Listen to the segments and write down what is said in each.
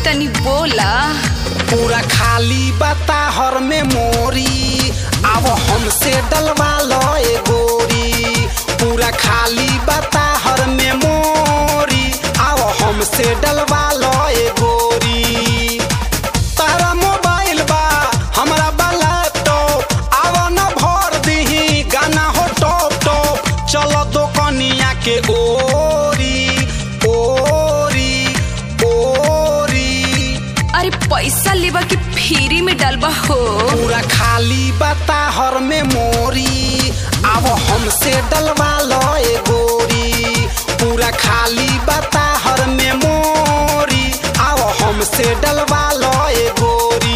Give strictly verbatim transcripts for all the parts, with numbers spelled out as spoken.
तनी बोला। पूरा खाली बता हर में मोरी, अब हमसे डलवा लो ए गोरी। पूरा खाली बता हर में मोरी, अब हमसे डलवा लो ए गोरी। तारा मोबाइल बा हमरा बा लैपटॉप, आव न भर दीही गाना हो टॉप टॉप। चलो दोकनिया के ओरी ओरी ओरी। अरे पैसा लेबा कि फ्री में डलबा हो? पूरा खाली बता हर में मोरी, अब हमसे डलवा लो ए गोरी। पूरा खाली बता हर में मोरी, अब हमसे डलवा लो ए गोरी।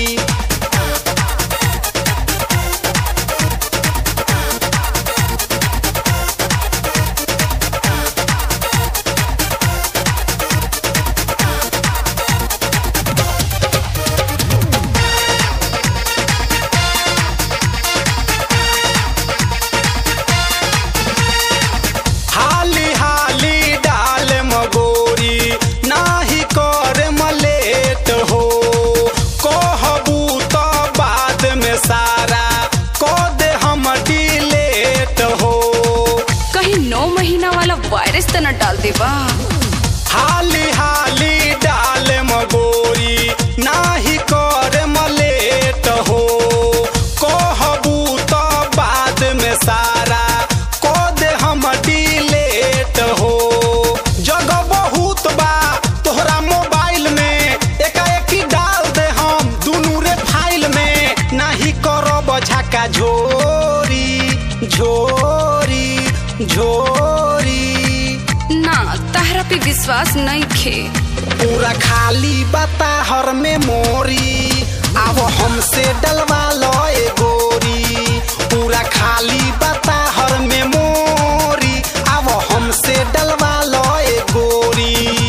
हाली हाली डाल मगोरी, नाही कर मलेट हो। कहबू तो बाद में सारा को दे हम डिलेट हो। कहीं नौ महीना वाला वायरस तो न डाल देबा? हाली हाली डाल मगोरी, नाही कर मलेट हो। कहबू तो बाद में सारा को दे हम डिलेट हो। जगह बहुत बा तोहरा मोबाइल में, एकाएक ही डाल दे हम दुनू रे फाइल में। नाही करब झका झोरी झोरी झोरी। ना, तहरा पे विश्वास नहीं खे। पूरा खाली बता हर में मोरी, अब हमसे डलवा लो ए गोरी। पूरा खाली बता हर में मोरी, अब हमसे डलवा लो ए गोरी।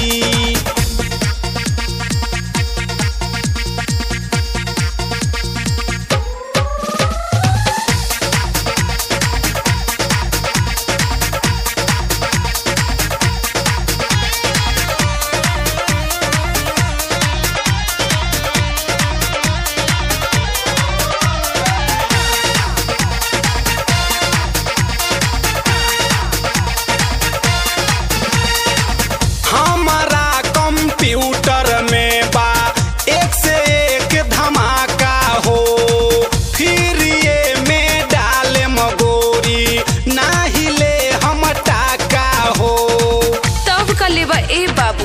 हमारा कंप्यूटर में बा एक से एक धमाका हो। फिर ये में डाले मगोरी, नाही ले हम टाका हो। तब का लेबा ए बाबू?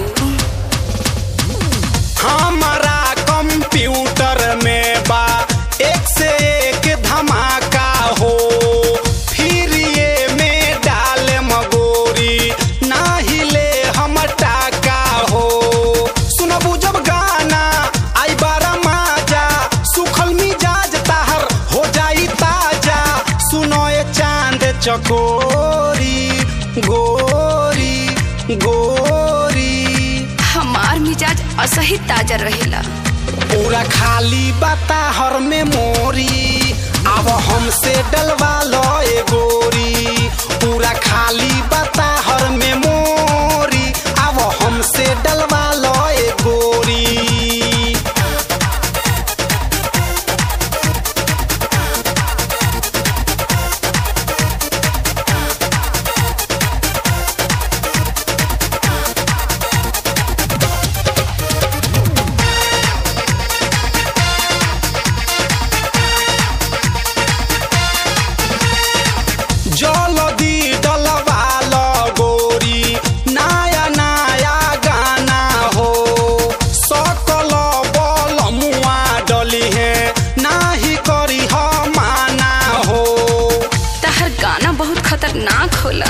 हमारा कंप्यूटर में बा एक से एक धमाका हो। फिर ये में डाले मगोरी, नाही ले हम टाका हो। सुनबू जब गाना आई बारा माजा, सुखल मिजाज ताहर हो जाई ताजा। सुनो ये चांद चकोरी गोरी गोरी। हमार मिजाज असही ताजा रहेला। पूरा खाली बता हर में मोरी, अब हमसे डलवा लो ए गोरी। पूरा खाली बता हर में मोरी, अब हमसे डलवा लो ए गोरी। जल्दी डलवा लो गोरी, नया नया गाना हो। सकल बल मुआ डली है, नाही करी हम माना हो। तहर गाना बहुत खतरनाक होला।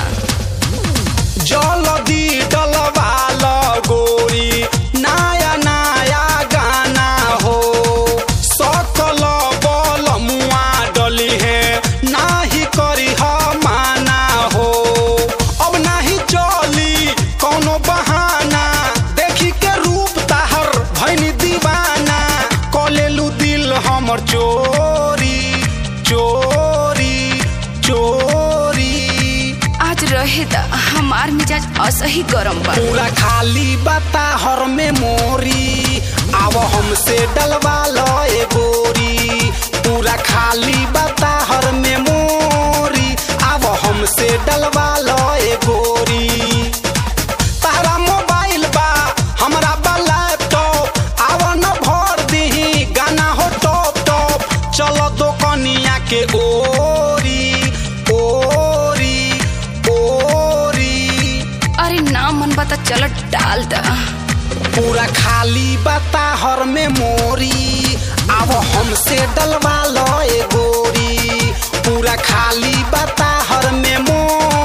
जल्दी डलवा लो गोरी, नया नया गाना हो। सकल बल मुआ डली है, नाही करी हम माना हो। अब नाही चली कौनो बहाना, देखी के रूप ताहर भैनी दीवाना। कलेलू दिल हमर चोरी चोरी चोरी। आज रहे दा, हमार हमार मिजाज असही गरम बा। पूरा खाली बता हर में मोरी आव हमसे डलवा लो ए गोरी। पूरा खाली बता हर में मोरी आव हमसे डलवा लो ए गोरी। तारा मोबाइल बा हमरा बा लैपटॉप आव न भर दीही गाना हो टॉप टॉप। चलो दोकनिया के ओरी ओरी ओरी। अरे ना मन बता चल डाल दा। पूरा खाली बता हर में मोरी आव हमसे डलवा लो ए गोरी। पूरा खाली बता हर में मोरी